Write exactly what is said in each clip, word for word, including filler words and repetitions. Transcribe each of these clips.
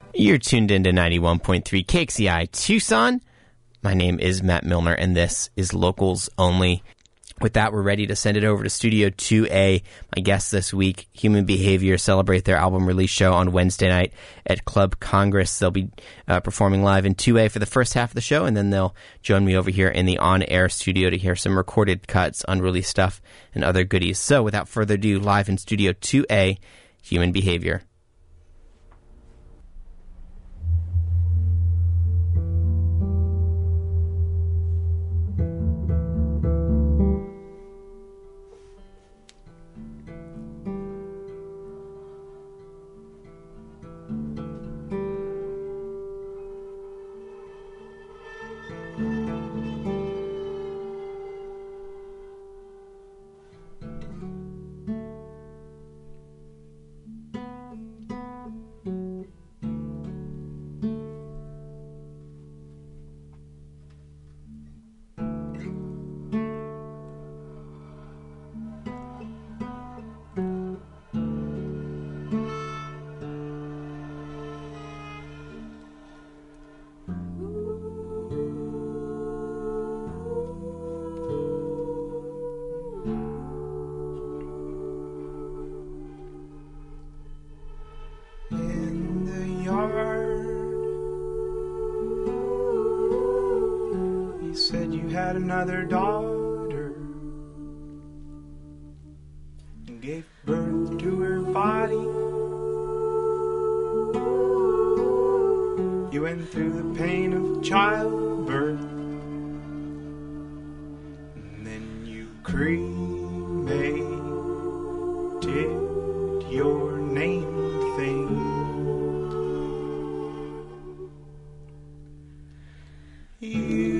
You're tuned into ninety-one point three K X C I Tucson. My name is Matt Milner, and this is Locals Only. With that, we're ready to send it over to Studio two A. My guests this week, Human Behavior, celebrate their album release show on Wednesday night at Club Congress. They'll be uh, performing live in two A for the first half of the show, and then they'll join me over here in the on-air studio to hear some recorded cuts, unreleased stuff, and other goodies. So, without further ado, live in Studio two A, Human Behavior. Another daughter and gave birth to her body. You went through the pain of childbirth, and then you cremated your name thing. You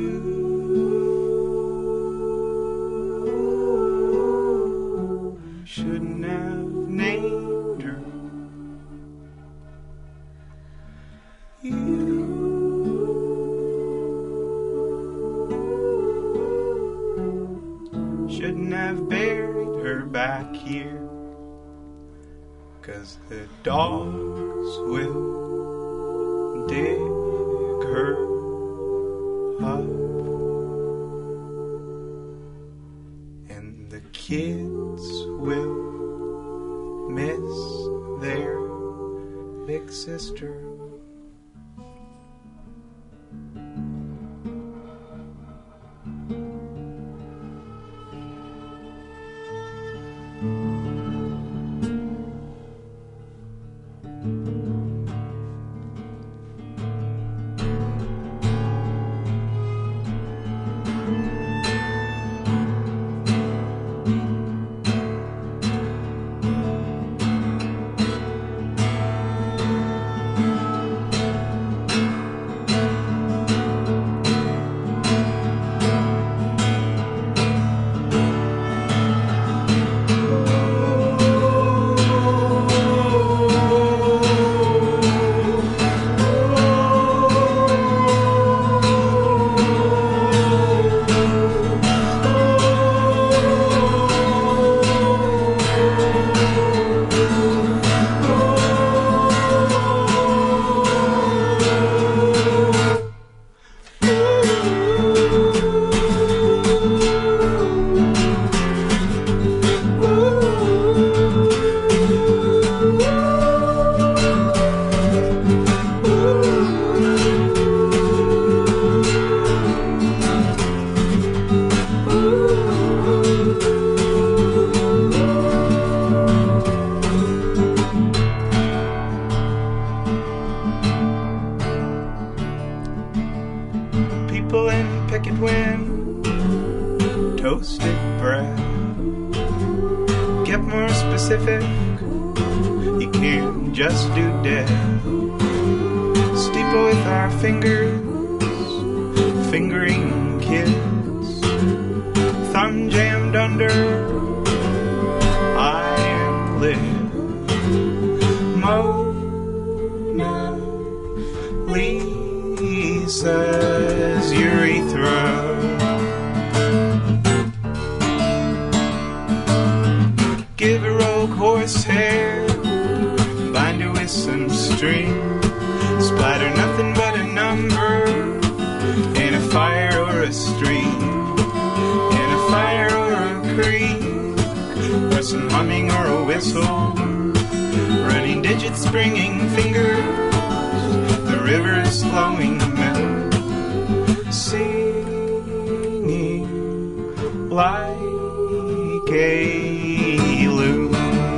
shouldn't have named her. You shouldn't have buried her back here, 'cause the dogs will dig her up, and the kids will miss their big sister. Lisa's urethra. Give her old horsehair, bind her with some string, whistle, running digits, springing fingers, the river's flowing meadow, singing like a loon.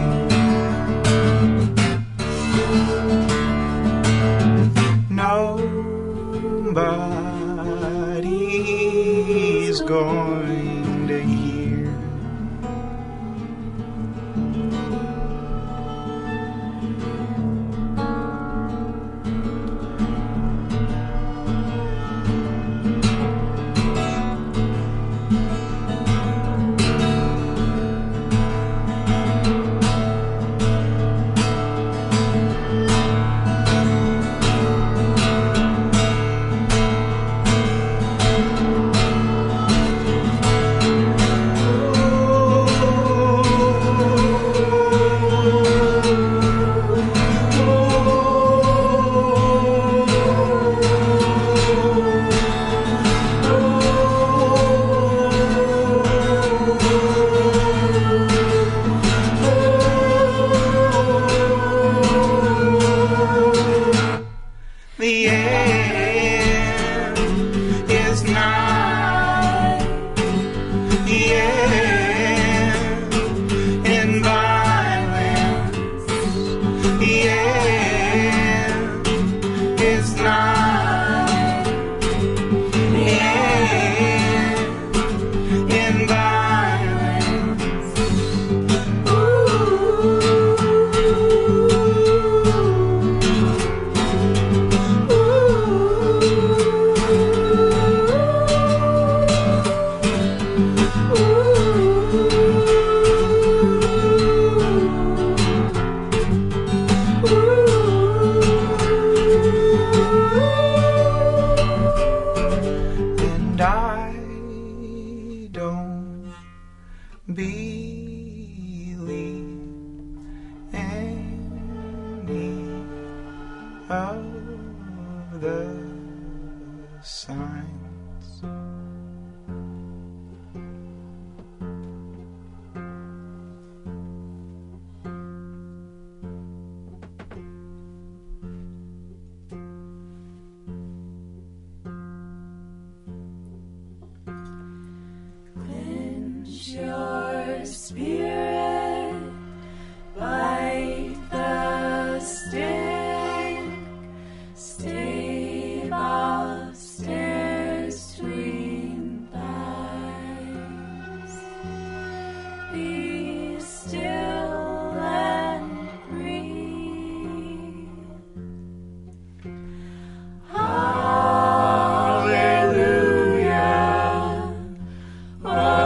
Nobody's going to hear. The end is nigh. The end in violence. The end is nigh. The end in violence. Ooh. And I don't believe any of the signs. Your spirit, bite the stick, stave off stairs between thighs. Be still and breathe. Hallelujah. Oh.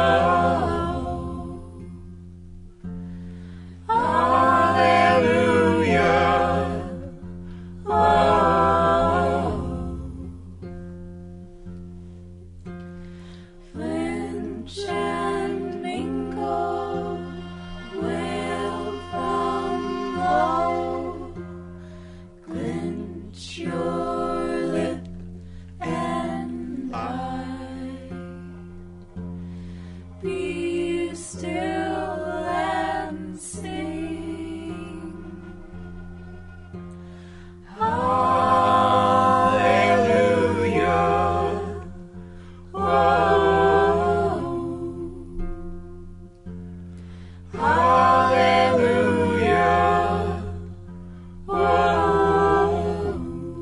Flinch and mingle, wail from low, clench your lip and eye. Be still and sing. Hallelujah. Whoa. Hallelujah. Whoa.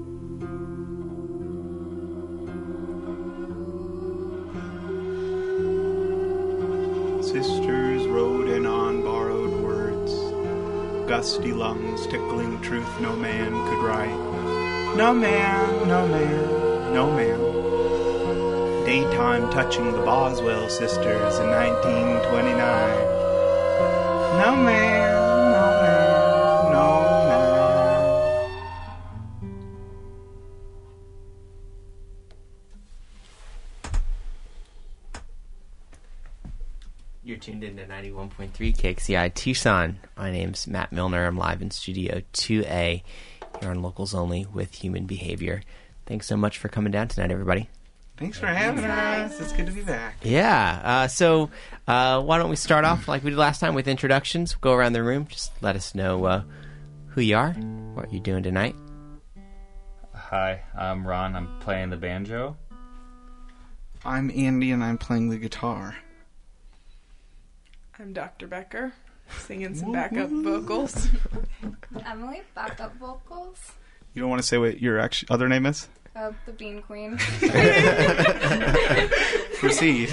Sisters rode in on borrowed words, gusty lungs tickling truth no man could write. No man, no man, no man. Daytime touching the Boswell sisters in nineteen twenty-nine. No man, no man, no man. You're tuned in to ninety-one point three K X C I Tucson. My name's Matt Milner. I'm live in Studio two A here on Locals Only with Human Behavior. Thanks so much for coming down tonight, everybody. Thanks for having us. It's good to be back. Yeah. Uh, so uh, why don't we start off like we did last time with introductions? Go around the room. Just let us know uh, who you are, what you're doing tonight. Hi, I'm Ron. I'm playing the banjo. I'm Andy, and I'm playing the guitar. I'm Doctor Becker, singing some backup vocals. Emily, backup vocals. You don't want to say what your actual other name is? Uh, the Bean Queen. Proceed.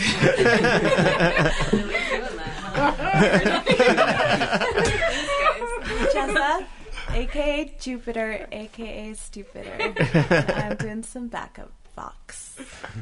Jessa, aka Jupiter, aka Stupider. I'm doing some backup vox.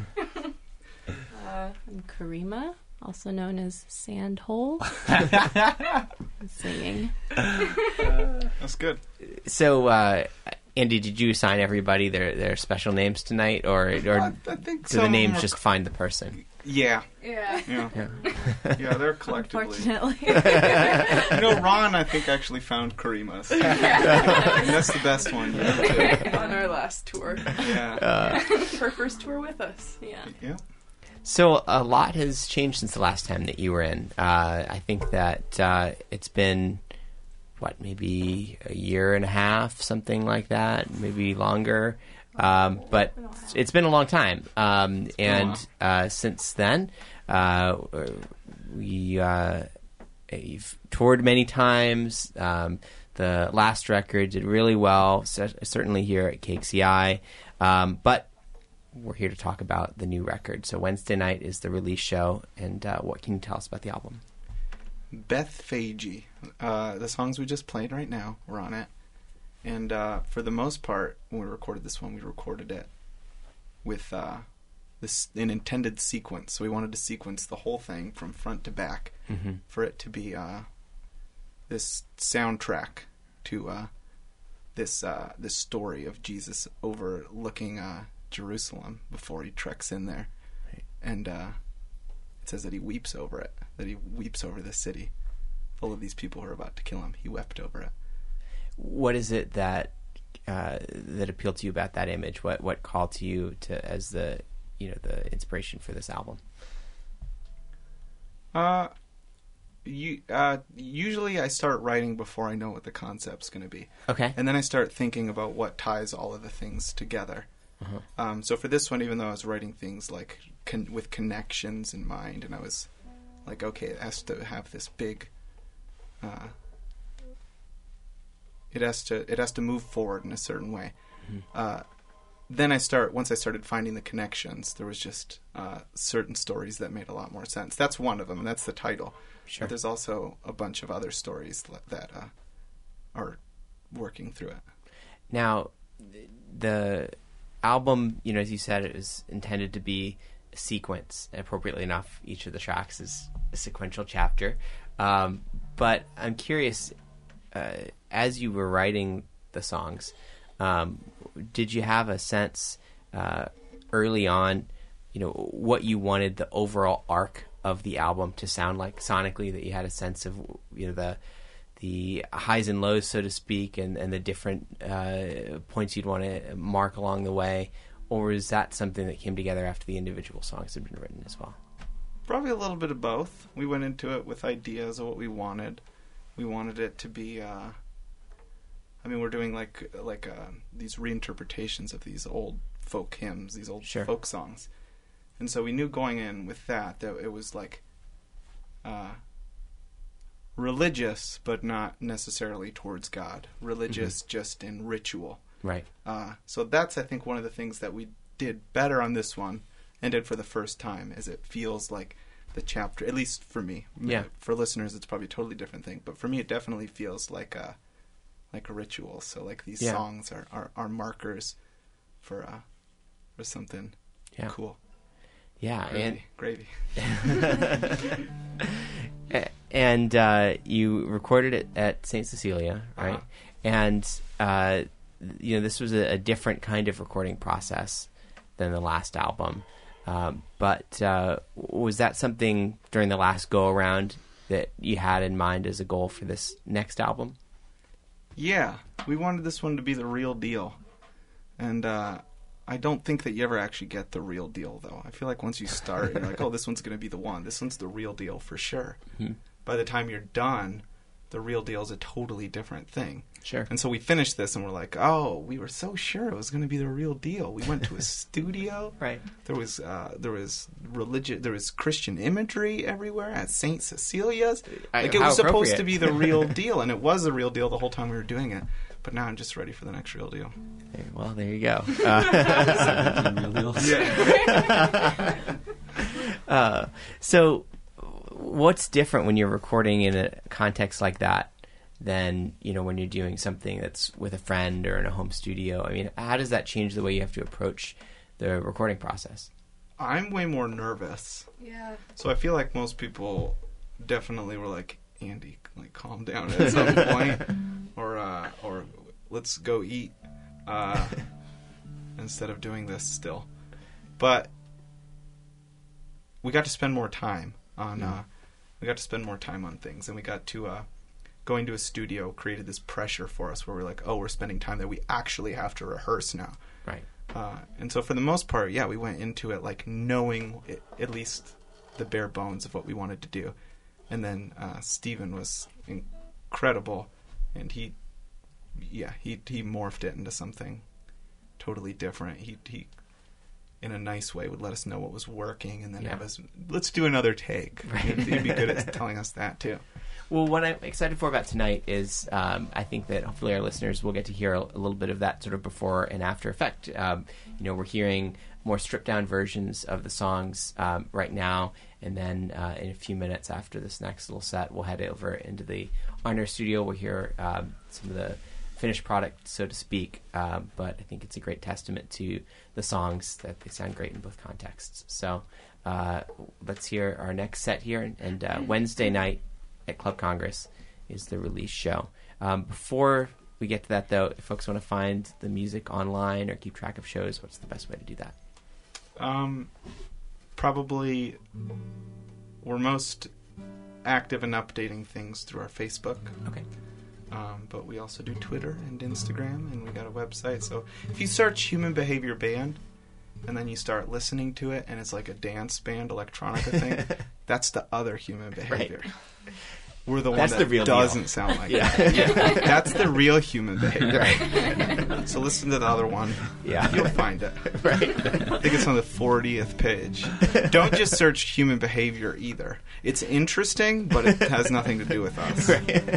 Uh, I'm Karima, also known as Sandhole. I'm singing. That's good. So, uh, Andy, did you assign everybody their, their special names tonight, or or I, I think do some the of names them are- just find the person? Yeah, Yeah. yeah, Yeah. yeah. They're collectively. Unfortunately. You know, Ron, I think actually found Karima's. And that's the best one. Yeah. On our last tour. Yeah. Uh, Her first tour with us. Yeah. Yeah. So a lot has changed since the last time that you were in. Uh, I think that uh, it's been, what, maybe a year and a half, something like that, maybe longer. Um, but it's been a long time. Um, and uh, since then, uh, we uh, you've toured many times. Um, the last record did really well, c- certainly here at K X E I. Um, but we're here to talk about the new record. So Wednesday night is the release show, and uh, what can you tell us about the album? Bethphagy. Uh, the songs we just played right now were on it. And uh, for the most part, when we recorded this one, we recorded it with uh, this an intended sequence. So we wanted to sequence the whole thing from front to back Mm-hmm. for it to be uh, this soundtrack to uh, this uh, this story of Jesus overlooking uh, Jerusalem before he treks in there. Right. And uh, it says that he weeps over it, that he weeps over the city full of these people who are about to kill him. He wept over it. What is it that uh, that appealed to you about that image? What what called to you to as the you know the inspiration for this album? Uh, you uh, usually I start writing before I know what the concept's going to be, Okay. and then I start thinking about what ties all of the things together. Uh-huh. Um, so for this one, even though I was writing things like con- with connections in mind, and I was like, okay, it has to have this big. Uh, it has to it has to move forward in a certain way. Mm-hmm. Uh, then I start once I started finding the connections, there was just uh, certain stories that made a lot more sense. That's one of them, and that's the title. Sure. But there's also a bunch of other stories li- that uh, are working through it. Now, the album, you know, as you said, it was intended to be a sequence. Appropriately enough, each of the tracks is a sequential chapter. Um, but I'm curious, uh, as you were writing the songs, um, did you have a sense uh, early on, you know, what you wanted the overall arc of the album to sound like sonically? That you had a sense of, you know, the the highs and lows, so to speak, and, and the different uh, points you'd want to mark along the way? Or is that something that came together after the individual songs had been written as well? Probably a little bit of both. We went into it with ideas of what we wanted. We wanted it to be. Uh, I mean, we're doing like like uh, these reinterpretations of these old folk hymns, these old Sure. folk songs, and so we knew going in with that that it was like uh, religious, but not necessarily towards God. Religious, just in ritual. Right. Uh, so that's, I think, one of the things that we did better on this one, and did for the first time, is it feels like the chapter, at least for me. Yeah. For listeners, it's probably a totally different thing, but for me, it definitely feels like a like a ritual. So, like, these Yeah. songs are, are, are markers for uh, for something Yeah. cool. Yeah. And Gravy. Gravy. A- and uh, you recorded it at Saint Cecilia, right? Uh-huh. And uh, you know, this was a, a different kind of recording process than the last album. Um, but uh, was that something during the last go around that you had in mind as a goal for this next album? Yeah, we wanted this one to be the real deal, and uh, I don't think that you ever actually get the real deal, though. I feel like once you start, you're like, oh, this one's going to be the one. This one's the real deal for sure. Mm-hmm. By the time you're done, the real deal is a totally different thing. Sure. And so we finished this and we're like, oh, we were so sure it was going to be the real deal. We went to a studio. Right. There was uh, there was religion, there was Christian imagery everywhere at Saint Cecilia's. Like, it How was supposed appropriate. to be the real deal, and it was the real deal the whole time we were doing it. But now I'm just ready for the next real deal. Okay, well, there you go. Uh, Yeah. uh, so, what's different when you're recording in a context like that than, you know, when you're doing something that's with a friend or in a home studio? I mean, how does that change the way you have to approach the recording process? I'm way more nervous. Yeah. So I feel like most people definitely were like, Andy, like, calm down at some point. Or, uh, or let's go eat uh, instead of doing this still. But we got to spend more time on uh, we got to spend more time on things, and we got to uh, going to a studio created this pressure for us where we're like, oh, we're spending time that we actually have to rehearse now. Right. Uh, and so for the most part, yeah, we went into it like knowing it, at least the bare bones of what we wanted to do. And then uh, Steven was incredible, and he, yeah, he he morphed it into something totally different. He he, in a nice way, would let us know what was working, and then Yeah. have us, let's do another take. Right. He'd, he'd be good at telling us that too. Well, what I'm excited for about tonight is um, I think that hopefully our listeners will get to hear a, a little bit of that sort of before and after effect. Um, you know, we're hearing more stripped-down versions of the songs um, right now, and then uh, in a few minutes after this next little set, we'll head over into the Honor Studio. We'll hear um, some of the finished product, so to speak, um, but I think it's a great testament to the songs that they sound great in both contexts. So uh, let's hear our next set here, and, and uh, Wednesday night at Club Congress is the release show. Um, before we get to that, though, if folks want to find the music online or keep track of shows, what's the best way to do that? Um, probably we're most active in updating things through our Facebook. Okay. Um, but we also do Twitter and Instagram, and we got a website. So if you search Human Behavior Band, and then you start listening to it, and it's like a dance band, electronica thing, that's the other Human Behavior. Right. We're the That's one the that real doesn't deal. sound like Yeah. that. Yeah. That's the real human behavior. So listen to the other one. Yeah. You'll find it. Right. I think it's on the fortieth page. Don't just search human behavior either. It's interesting, but it has nothing to do with us. Right.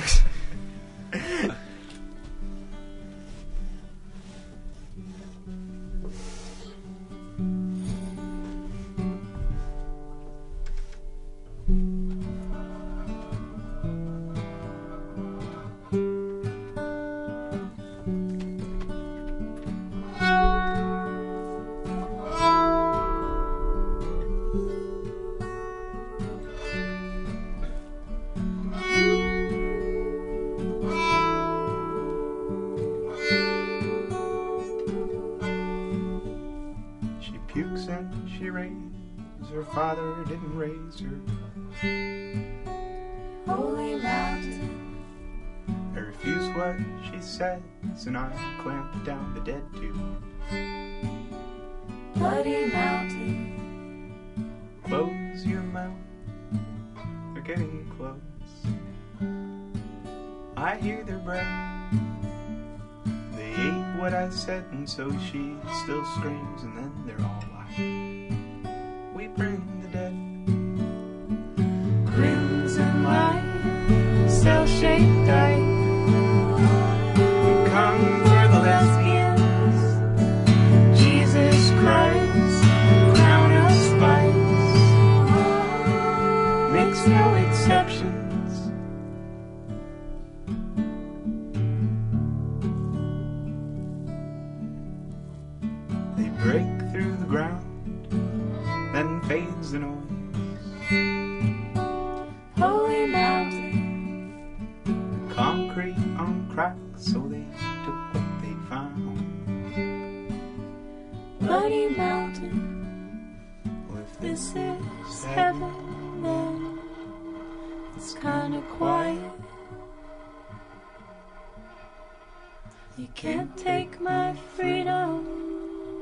She pukes and she raves. Her father didn't raise her. Holy mountain, I refuse what she says, and I clamp down the dead too. bloody mountain, Close your mouth, they're getting close. I hear their breath. They ate what I said, and so she still screams, and then they're all like, we bring the dead. crimson light, cell-shaped dice. We come for the lesbians. Jesus Christ, crown of spice, Makes no exceptions. They break through the ground, then fades the noise. holy mountain, Concrete on cracks, so they took what they found. bloody mountain. Well, if This is heaven, then it's kinda quiet. You can't take my freedom,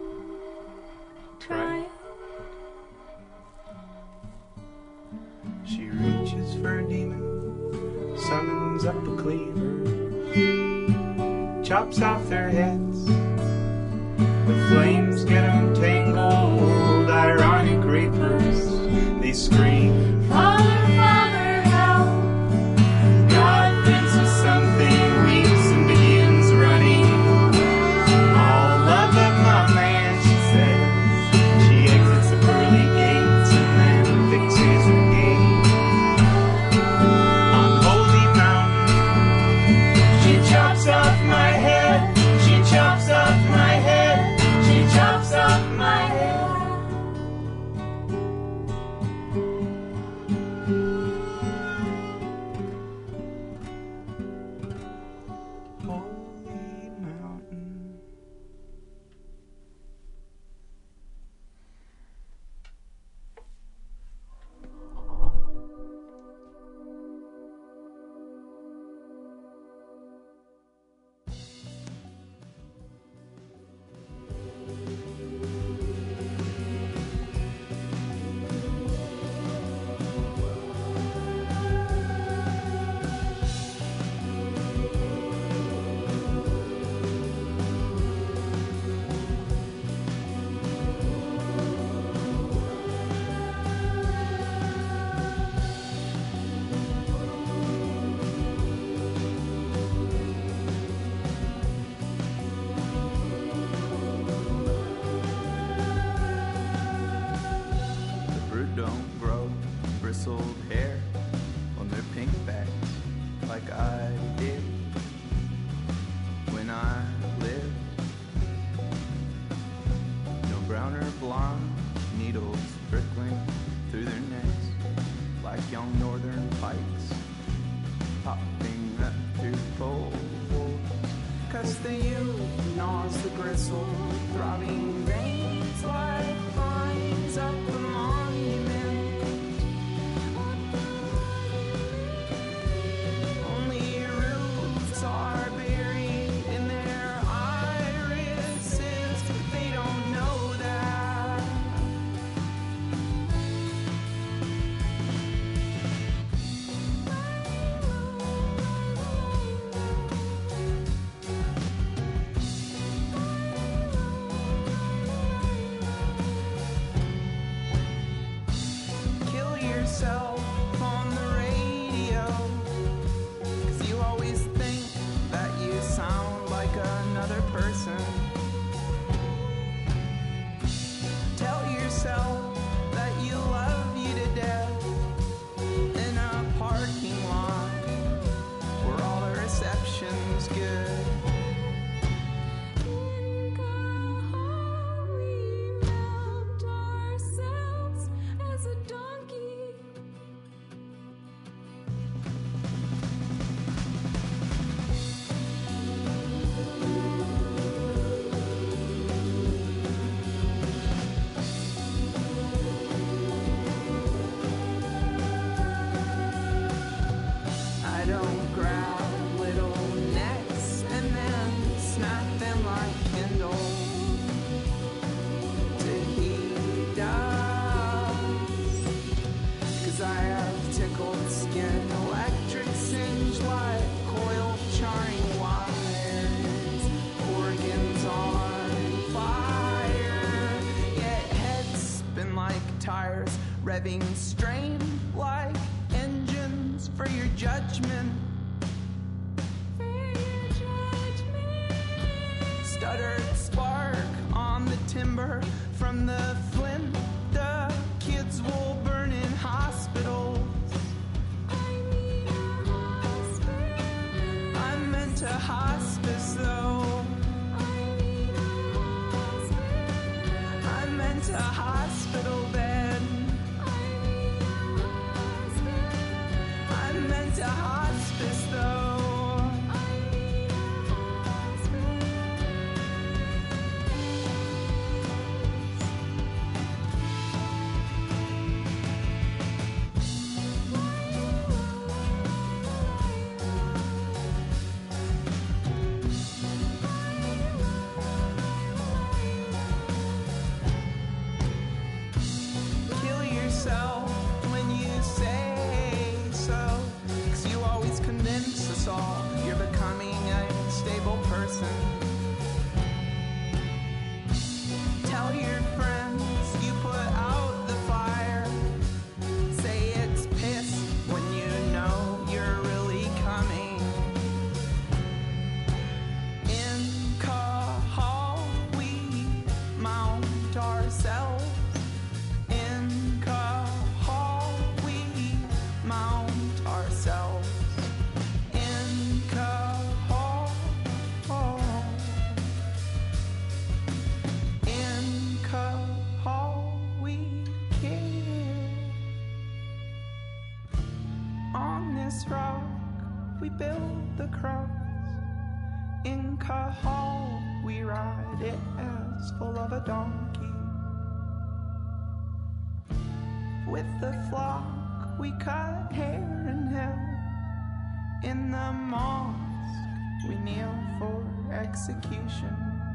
chops off their heads. The flames get them tangled, ironic reapers, they scream, Father, Father, help! God thinks of something, weeps and begins running. All love of my man, she says. She exits the pearly gates and then fixes her gate. On Holy Mountain, she chops off my head, she chops off my head, she chops off my head. Holy Mountain. The brood don't grow bristled hair on their pink backs like I did when I lived. No brown or blonde needles trickling through their necks like young northern pikes popping up through poles. Cause the youth gnaws the gristle, throbbing veins like vines up the monument. Only roots are buried in their irises, they don't know that. Kill yourself on the radio, 'cause you always think that you sound like another person. Tell yourself that you love you to death in a parking lot where all the reception's good. I don't grab little necks and then snap them like Kindle to heat does. 'Cause I have tickled skin, electric singe like coil charring wires, organs on fire, yet heads spin like tires, revving strain like engines for your judgment. Stuttered spark on the timber from the flint. The kids will burn in hospitals. I meant a hospice though. I meant a hospital bed. I meant a hospice though. build the cross. In Cahal we ride it as full of a donkey. With the flock we cut hair in hell. In the mosque we kneel for execution.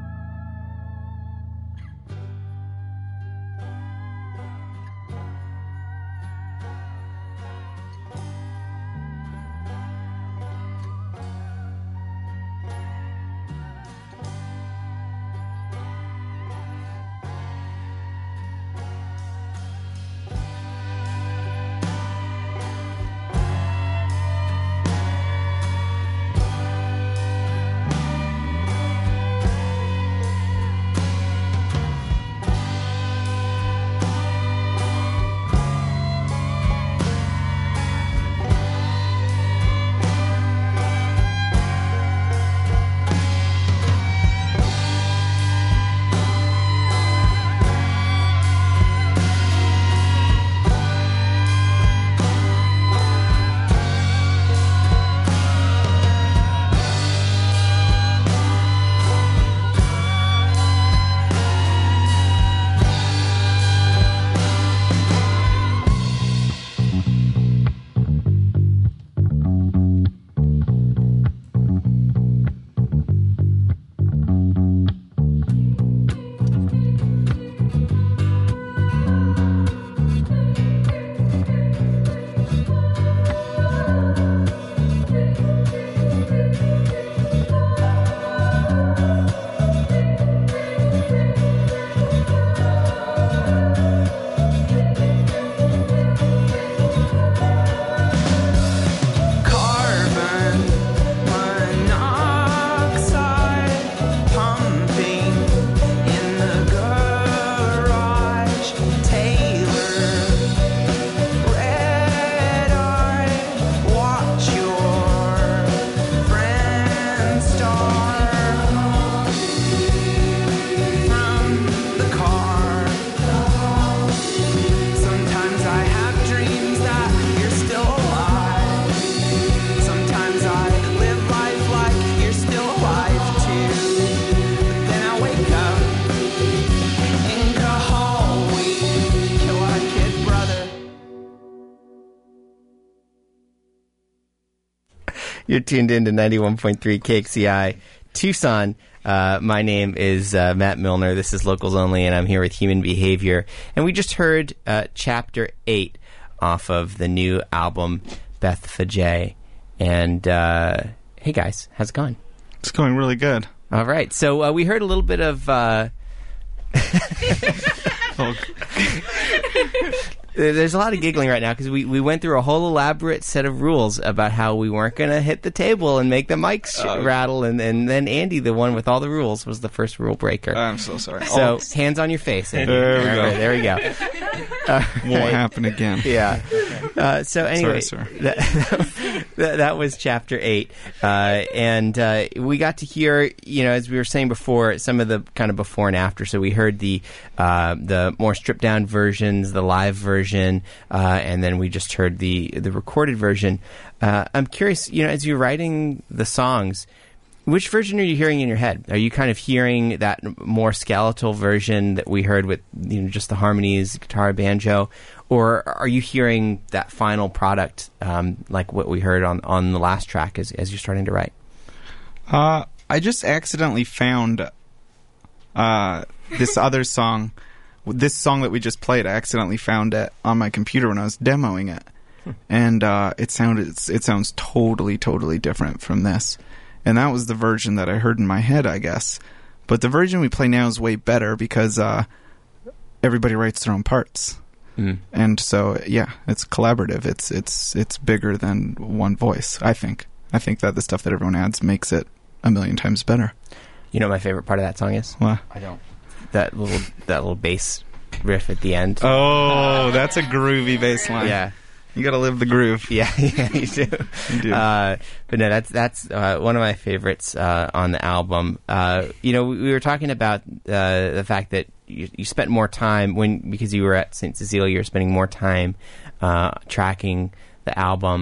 You're tuned in to ninety-one point three K X C I Tucson. Uh, my name is uh, Matt Milner. This is Locals Only, and I'm here with Human Behavior. And we just heard uh, Chapter eight off of the new album, Beth Fajay. And, uh, hey guys, how's it going? It's going really good. All right. So uh, we heard a little bit of... Uh, oh. There's a lot of giggling right now because we, we went through a whole elaborate set of rules about how we weren't going to hit the table and make the mics uh, rattle, and, and then Andy, the one with all the rules, was the first rule breaker. I'm so sorry. So, oh. hands on your face, Andy. There we go. Right, there we go. Uh, Won't right. happen again. Yeah. Uh, so anyway, sorry, that, that, that was Chapter eight. Uh, and uh, we got to hear, you know, as we were saying before, some of the kind of before and after. So we heard the uh, the more stripped-down versions, the live version, uh, and then we just heard the, the recorded version. Uh, I'm curious, you know, as you're writing the songs, which version are you hearing in your head? Are you kind of hearing that more skeletal version that we heard with, you know, just the harmonies, guitar, banjo, or are you hearing that final product um, like what we heard on, on the last track as as you're starting to write? Uh, I just accidentally found uh, this other song, this song that we just played. I accidentally found it on my computer when I was demoing it, and uh, it sounded it sounds totally totally different from this. And that was the version that I heard in my head, I guess. But the version we play now is way better because uh, everybody writes their own parts. Mm. And so, yeah, it's collaborative. It's it's it's bigger than one voice, I think. I think that the stuff that everyone adds makes it a million times better. You know what my favorite part of that song is? What? I don't. That little that little bass riff at the end. Oh, that's a groovy bass line. Yeah. You gotta live the groove. Yeah, yeah, you do. You do. Uh, but no, that's that's uh, one of my favorites uh, on the album. Uh, you know, we, we were talking about uh, the fact that you, you spent more time when because you were at Saint Cecilia. You were spending more time uh, tracking the album.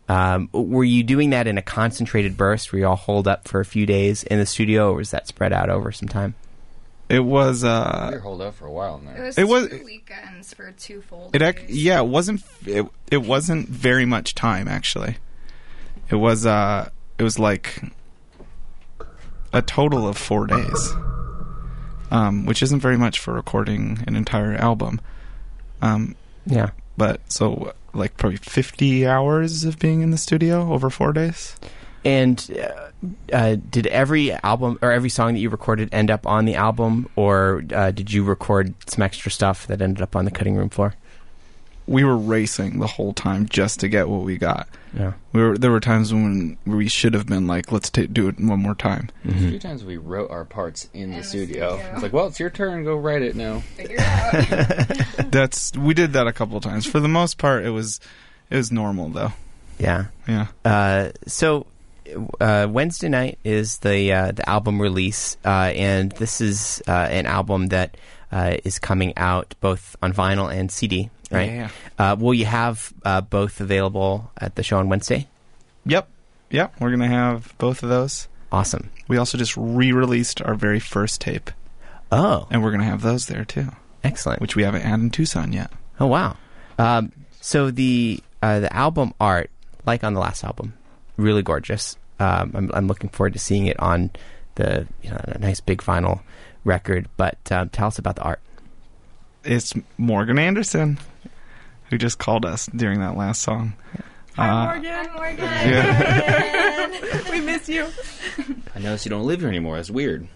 Um, were you doing that in a concentrated burst where you all holed up for a few days in the studio, or was that spread out over some time? It was. Uh, we were holed up for a while in It there. was, It was- two weekends for two full it days. ac- yeah, it wasn't. It, it wasn't very much time actually. It was. Uh, it was like a total of four days, um, which isn't very much for recording an entire album. Um, Yeah. but so like probably fifty hours of being in the studio over four days. And uh, uh, did every album or every song that you recorded end up on the album, or uh, did you record some extra stuff that ended up on the cutting room floor? We were racing the whole time just to get what we got. Yeah. We were. There were times when we should have been like, "Let's ta do it one more time." A few times we wrote our parts in, In the, the studio. studio. It's like, well, it's your turn. Go write it now. Figure it out. That's we did that a couple of times. For the most part, it was it was normal though. Yeah. Yeah. Uh, so uh, Wednesday night is the uh, the album release, uh, and this is uh, an album that uh, is coming out both on vinyl and C D. Right? Yeah. Uh, will you have uh, both available at the show on Wednesday? Yep. Yep. We're gonna have both of those. Awesome. We also just re-released our very first tape, Oh, and we're gonna have those there too, excellent. which we haven't had in Tucson yet. Oh, wow. Um, so the uh, the album art, like on the last album, really gorgeous. Um, I'm, I'm looking forward to seeing it on the you know a nice big vinyl record. But um, tell us about the art. It's Morgan Anderson, who just called us during that last song. Hi, Uh, Morgan. Hi, Morgan. Yeah. We miss you. I noticed you don't live here anymore. That's weird.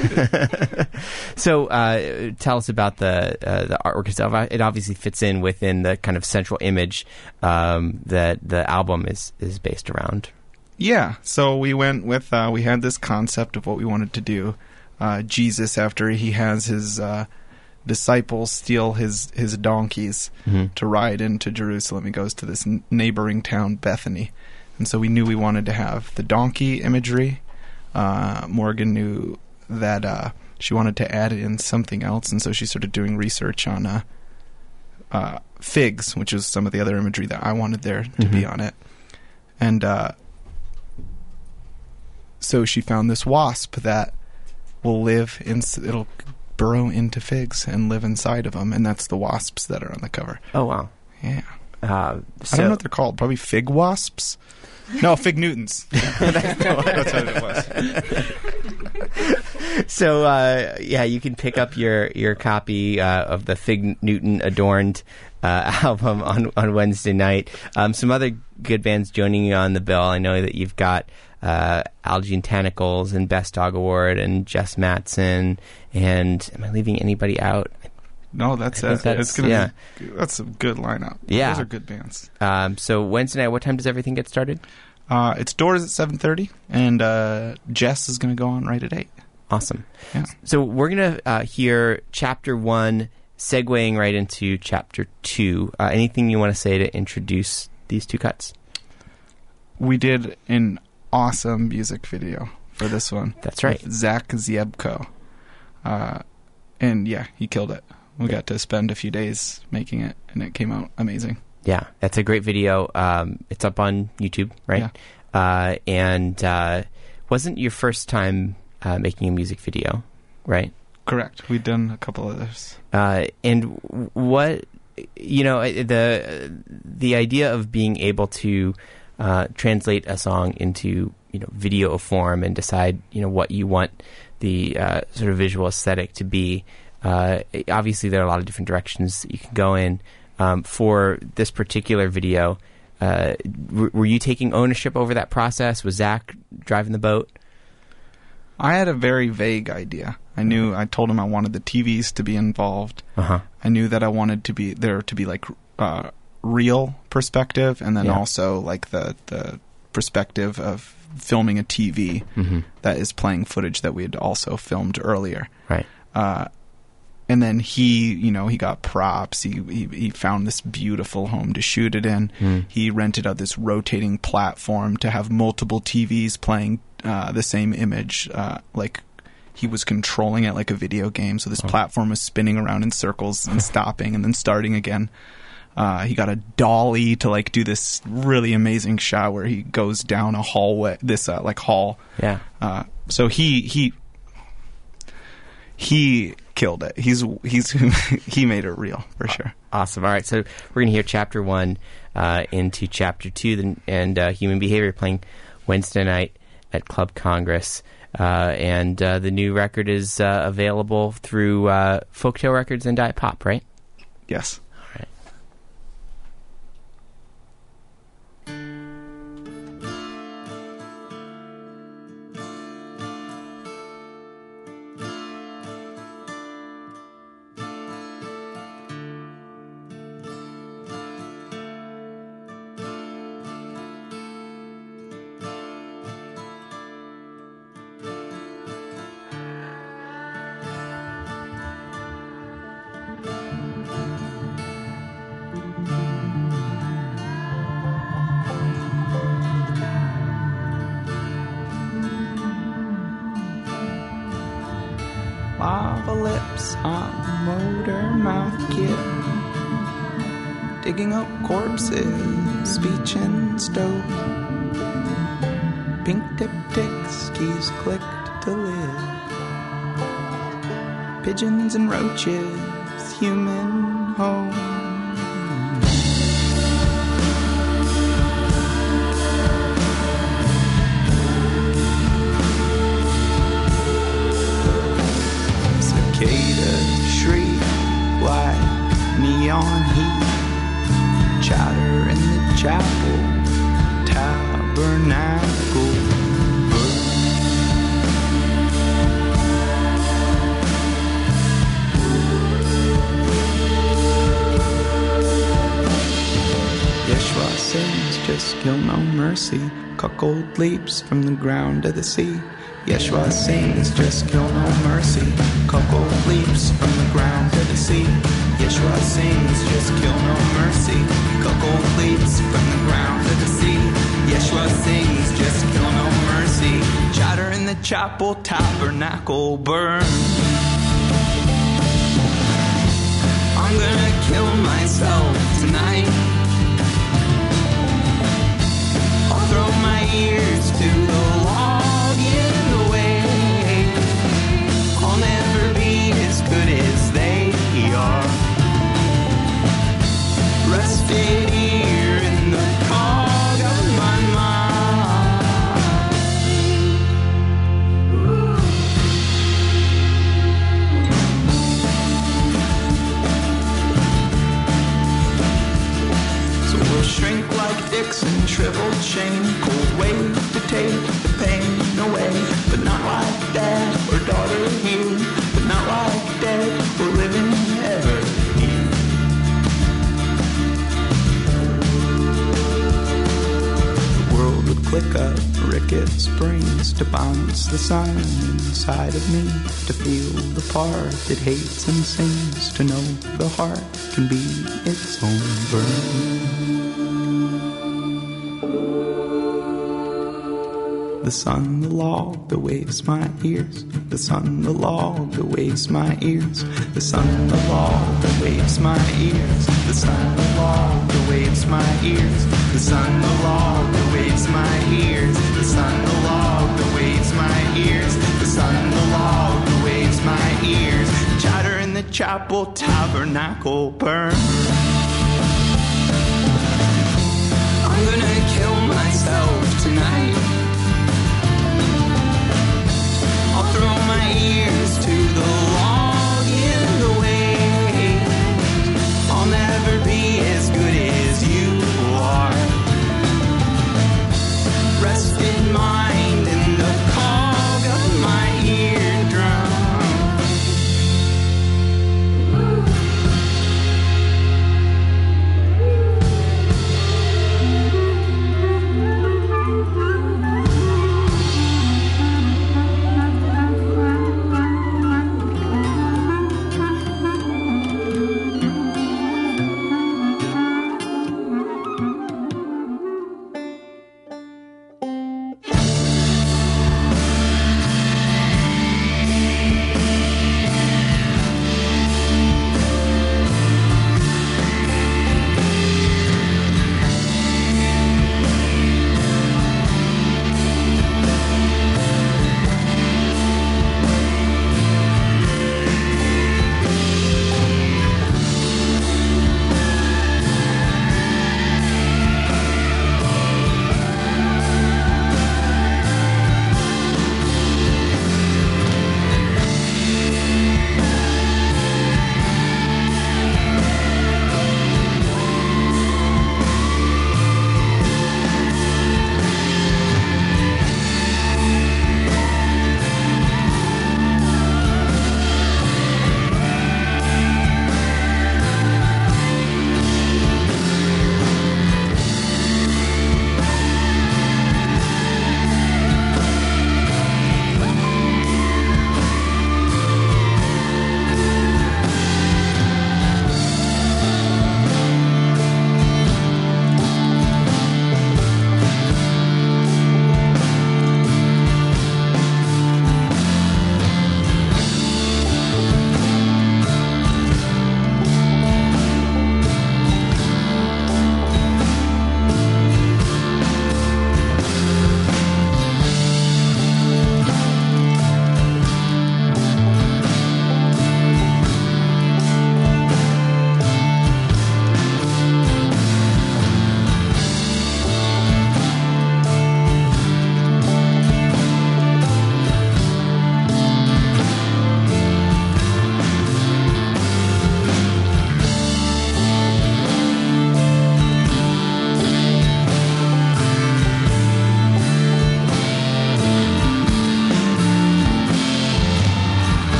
So uh, tell us about the uh, the artwork itself. It obviously fits in within the kind of central image um, that the album is is based around. Yeah, so we went with, uh, we had this concept of what we wanted to do. Uh, Jesus, after he has his uh, disciples steal his, his donkeys Mhm. to ride into Jerusalem, he goes to this n- neighboring town, Bethany. And so we knew we wanted to have the donkey imagery. Uh, Morgan knew that uh, she wanted to add in something else, and so she started doing research on uh, uh, figs, which is some of the other imagery that I wanted there to be Mhm. on it. And uh, so she found this wasp that will live in, it'll burrow into figs and live inside of them, and that's the wasps that are on the cover. Oh wow! Yeah. Uh, so, I don't know what they're called. Probably fig wasps? No, fig Newtons. That's what it was. So uh, yeah, you can pick up your your copy uh, of the Fig Newton adorned uh, album on on Wednesday night. Um, some other good bands joining you on the bill. I know that you've got uh, Algae and Tentacles and Best Dog Award and Jess Matson. And am I leaving anybody out? No, that's I it. think that's- It's gonna yeah. be, that's a good lineup. Yeah. Those are good bands. Um, so Wednesday night, what time does everything get started? Uh, it's doors at seven thirty, and uh, Jess is going to go on right at eight. Awesome. Yeah. So we're going to uh, hear chapter one, segueing right into chapter two. Uh, anything you want to say to introduce these two cuts? We did an awesome music video for this one. That's right. With Zach Ziebko. Uh, and yeah, he killed it. We got to spend a few days making it, and it came out amazing. Yeah, that's a great video. Um, it's up on YouTube, right? Yeah. Uh, and uh, wasn't your first time uh, making a music video, right? Correct. We've done a couple others. Uh, and what you know the the idea of being able to uh, translate a song into you know video form and decide you know what you want the uh, sort of visual aesthetic to be. Uh, obviously, there are a lot of different directions that you can go in. Um, for this particular video, uh, w- were you taking ownership over that process? Was Zach driving the boat? I had a very vague idea. I knew, I told him I wanted the T Vs to be involved. Uh-huh. I knew that I wanted to be there to be like uh, real perspective, and then Yeah. also like the the perspective of filming a T V Mm-hmm. that is playing footage that we had also filmed earlier. Right. Uh, and then he, you know, he got props. He, he he found this beautiful home to shoot it in. Mm. He rented out this rotating platform to have multiple T Vs playing uh, the same image. Uh, like he was controlling it like a video game. So this Oh. platform was spinning around in circles and stopping and then starting again. Uh, he got a dolly to like do this really amazing shot where he goes down a hallway, this uh, like hall. Yeah. Uh, so he he he killed it. He's he's he made it real for sure. Awesome. All right, so we're gonna hear chapter one uh, into chapter two, and uh, Human Behavior playing Wednesday night at Club Congress. Uh, and uh, the new record is uh, available through uh, Folktail Records and Diet Pop, right? Yes. All right. Lava lips on motor mouth kit, digging up corpses, speech and stove. Pink tip ticks, keys clicked to live. Pigeons and roaches, human home. Shriek like neon heat, chatter in the chapel, tabernacle. Yeshua says, just kill no mercy. Cuckold leaps from the ground to the sea. Yeshua sings, just kill no mercy. Cuckold leaps from the ground to the sea. Yeshua sings, just kill no mercy. Cuckold leaps from the ground to the sea. Yeshua sings, just kill no mercy. Chatter in the chapel, tabernacle burn. I'm gonna kill myself tonight. I'll throw my ears to the log in the way. I'll never be as good as they are. Rested here in the cog of my mind. So we'll shrink like dicks and shriveled shame. Cold wave to take the pain away. But not like dad or daughter here. But not like dead or living ever here. The world would click up ricket springs to bounce the sun inside of me. To feel the part that hates and sings. To know the heart can be its own burn. The sun, the log that waves my ears. The sun, the log that waves my ears. The sun, the log that waves my ears. The sun, the log that waves my ears. The sun, the log that waves my ears. The sun, the log that waves my ears. The sun, the log that waves my ears. Chatter in the chapel, tabernacle burn. I'm gonna kill myself tonight. I'll throw my ears to the log in the way. I'll never be as good as you are. Rested mind in the cog of my eardrum.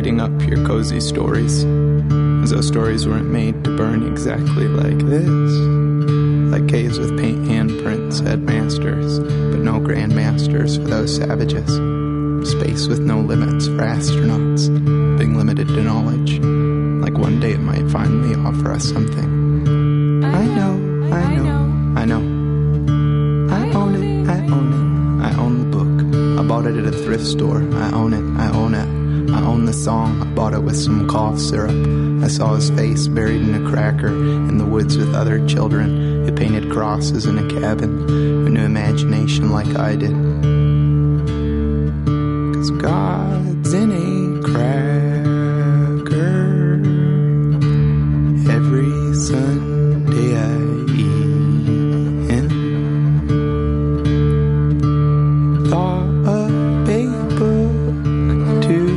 lighting up your cozy stories, as though stories weren't made to burn exactly like this. Like caves with paint handprints had masters, but no grandmasters for those savages. Space with no limits for astronauts, being limited to knowledge. Like one day it might finally offer us something. I know, I know, I know. I own it, I own it, I own the book. I bought it at a thrift store. I own it, I own it. I own the song. I bought it with some cough syrup. I saw his face buried in a cracker in the woods with other children who painted crosses in a cabin, who knew imagination like I did. 'Cause God's in a cracker. Every Sunday I eat him. Thought a big book too.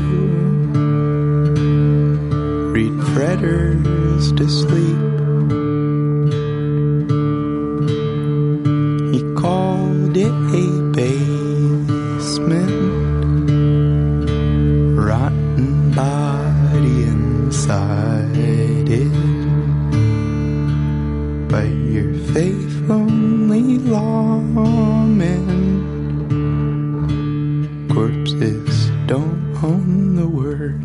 Read Fretters to sleep. He called it a basement. Rotten body inside it. But your faith only lawmen. Corpses don't own the word.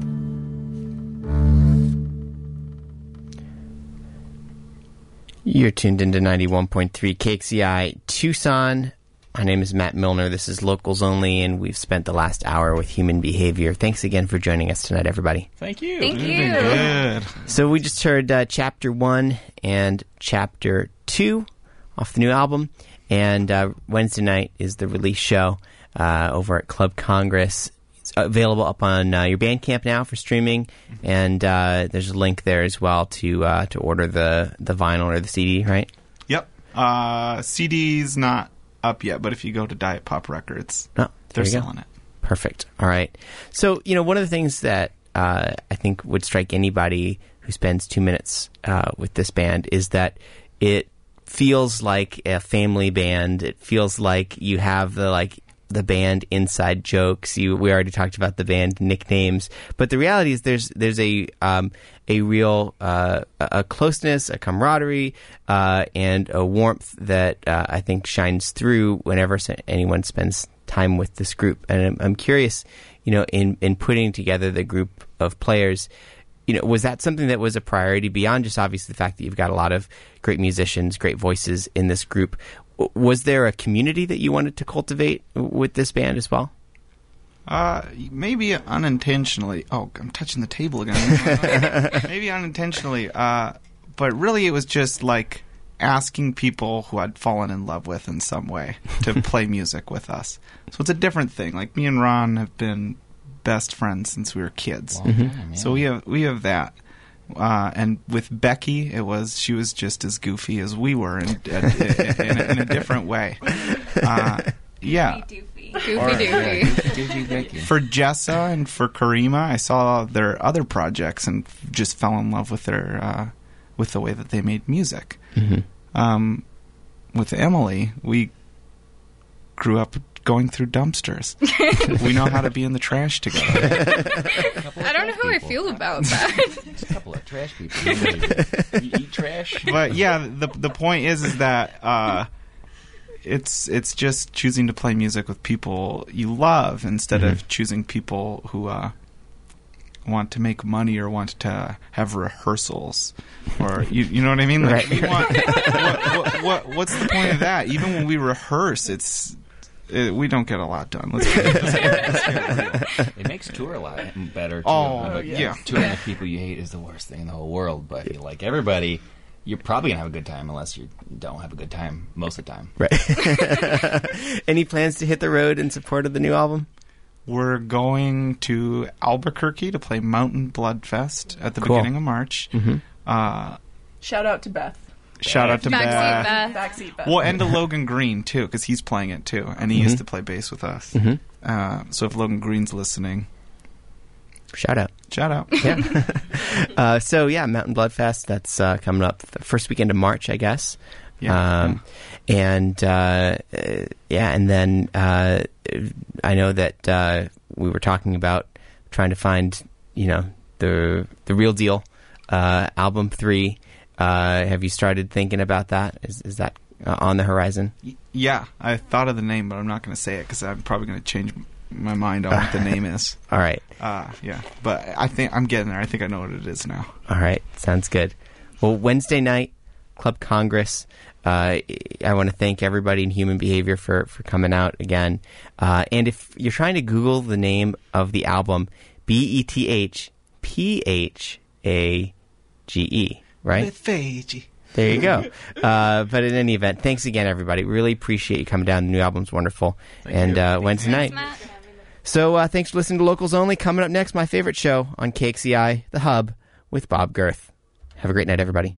You're tuned into ninety-one point three K X C I Tucson. My name is Matt Milner. This is Locals Only, and we've spent the last hour with human behavior. Thanks again for joining us tonight, everybody. Thank you. Thank You've you. been good. So we just heard uh, Chapter one and Chapter two off the new album, and uh, Wednesday night is the release show uh, over at Club Congress. It's available up on uh, your Bandcamp now for streaming, and uh, there's a link there as well to uh, to order the, the vinyl or the C D, right? Yep. Uh, C D's not up yet, but if you go to Diet Pop Records, Oh, they're there you go. selling it. Perfect. All right. So, you know, one of the things that uh, I think would strike anybody who spends two minutes uh, with this band is that it feels like a family band. It feels like you have the like the band inside jokes. You we already talked about the band nicknames, but the reality is there's there's a um, a real uh, a closeness, a camaraderie, uh, and a warmth that uh, I think shines through whenever anyone spends time with this group. And I'm, I'm curious, you know, in in putting together the group of players, you know, was that something that was a priority beyond just obviously the fact that you've got a lot of great musicians, great voices in this group? Was there a community that you wanted to cultivate with this band as well? Uh, maybe unintentionally. Oh, I'm touching the table again. Maybe unintentionally. Uh, but really it was just like asking people who I'd fallen in love with in some way to play music with us. So it's a different thing. Like me and Ron have been best friends since we were kids. Long time, yeah. So we have we have that. Uh, and with Becky, it was she was just as goofy as we were in, in, in, a, in a different way. Uh, yeah. Goofy doofy. Doofy Becky. For Jessa and for Karima, I saw their other projects and just fell in love with their uh, with the way that they made music. Mm-hmm. Um, with Emily, we grew up going through dumpsters. We know how to be in the trash together. I don't know how I feel about that. Just a couple of trash people. You, you eat trash? But yeah, the the point is is that uh, it's it's just choosing to play music with people you love instead Mm-hmm. of choosing people who uh, want to make money or want to have rehearsals, or you you know what I mean? Like, Right. we want, what, what, what what's the point of that? Even when we rehearse, it's it, we don't get a lot done. Let's get, let's get, let's get real. It makes tour a lot better, too. Oh, But yeah. Touring with people you hate is the worst thing in the whole world. But if you like everybody, you're probably going to have a good time unless you don't have a good time most of the time. Right. Any plans to hit the road in support of the new album? We're going to Albuquerque to play Mountain Blood Fest at the Cool. beginning of March. Mm-hmm. Uh, Shout out to Beth. shout out to Backseat Beth. Beth. Backseat Beth. Well, and to Logan Green, too, because he's playing it, too. And he Mhm. used to play bass with us. Mm-hmm. Uh, so if Logan Green's listening, Shout out. shout out. Yeah. uh, so, yeah, Mountain Blood Fest, that's uh, coming up the first weekend of March, I guess. Yeah, Um, And, uh, uh, yeah, and then uh, I know that uh, we were talking about trying to find, you know, the the real deal, uh, album three. Uh, have you started thinking about that? Is is that uh, on the horizon? Yeah, I thought of the name, but I'm not going to say it because I'm probably going to change my mind on what the name is. All right. Uh, yeah, but I think I'm getting there. I think I know what it is now. All right, sounds good. Well, Wednesday night, Club Congress. Uh, I want to thank everybody in Human Behavior for, for coming out again. Uh, and if you're trying to Google the name of the album, B E T H P H A G E, right? Bethphage. There you go. Uh, but in any event, thanks again, everybody. Really appreciate you coming down. The new album's wonderful. Thank and you. uh, Wednesday night. So uh, thanks for listening to Locals Only. Coming up next, my favorite show on K X C I, The Hub, with Bob Girth. Have a great night, everybody.